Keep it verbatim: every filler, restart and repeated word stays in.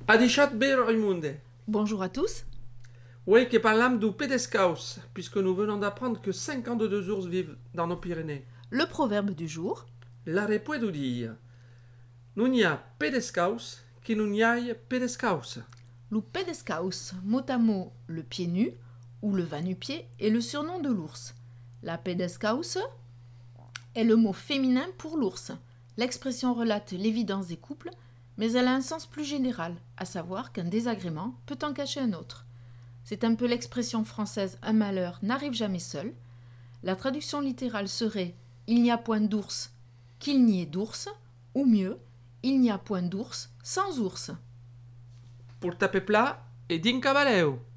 Adichat bé Raimunde. Bonjour à tous. Oui, que parlam du Pedescaus, puisque nous venons d'apprendre que cinquante-deux ours vivent dans nos Pyrénées. Le proverbe du jour. La puedo dire. Non y a Pedescaus qui non y aille Pedescaus. Le Pedescaus, mot à mot le pied nu ou le va nu-pied, est le surnom de l'ours. La Pedescaus est le mot féminin pour l'ours. L'expression relate l'évidence des couples, mais elle a un sens plus général, à savoir qu'un désagrément peut en cacher un autre. C'est un peu l'expression française « un malheur n'arrive jamais seul ». La traduction littérale serait « il n'y a point d'ours qu'il n'y ait d'ours » ou mieux « il n'y a point d'ours sans ours ». Pour taper plat et din cabaleo.